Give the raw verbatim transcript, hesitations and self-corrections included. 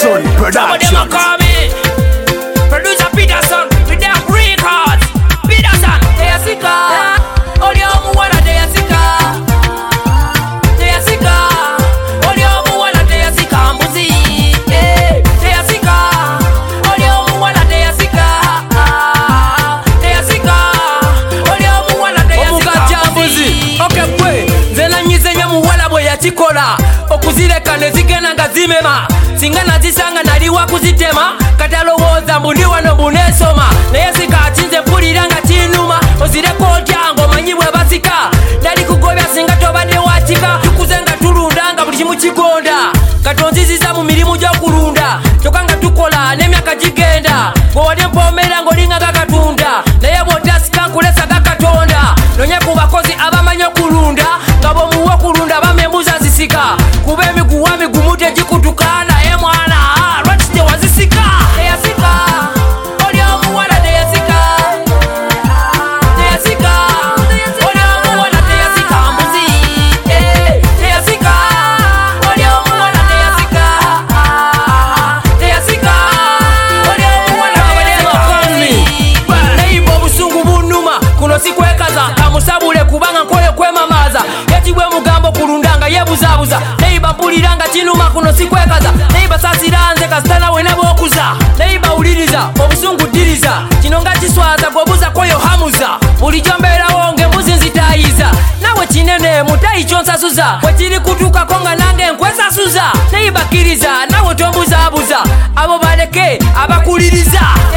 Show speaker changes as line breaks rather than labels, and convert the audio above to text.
Peterson Productions.
Producer Peterson with their records. Peterson, they are sick. Only omu wana they are sick. They are sick. Only omu wana they are sick. Mbuzi, eh, they are sick. Only omu wana they are sick. They are sick. Only omu wana they are sick. Mbuzi. Okay, boy. Zena nyize nyamu wala boy ya chikola. Okuzileka nezigena nga zimema. Singana zisanga naliwa kuzitema. Katalowoza mbundiwa no bunesoma. Naye sika achinze mpulira nga kinuma. Ozireko otyango manyibwe basika. Dali kugobya singa tobadde watika. Tukuze nga tulunda nga buli kimu kigonda. Katonziziza mu mirimu gy'okulunda. Kyokka nga tukola n'emyaka gigenda. Bw'owali empoomera ng'olinga kakatunda. Naye bw'otasika nkulesa gakatonda. Nonye ku bakozi abamanyi okulunda. Nga bw'omuwa okulunda bamembuza zisika. Kuba emiguwa migumu tegikutuka naye mwana lwaki tewazisika. Teyasika oli omuwala teyasika. Teyasika oli omuwala teyasika. Mbuzi, eh, teyasika oli omuwala teyasika. Teyasika oli omuwala teyasika. Neiba obusungu bunuma kuno sikwekaza kamusabule kubanga nkoye kwemamaza. Yatibwe mugambo kulundanga yebuzabuza. Neiba mpuliranga kinuma kuno sikwekaza. Neiba sasiranze kasitana wena bokuza. Neiba uliriza obusungu diriza. Kino nga kiswaza gwobuza koyo hamuza. Bulijjo mbeerawo ng'embuzi nzitayiza. Nawe kinene mutayi kyonsasuza. Bwe kiri kutuukako nga nange nkwesasuza. Neiba kkiriza nawe tombuzaabuza. Abo baleke abakuliriza.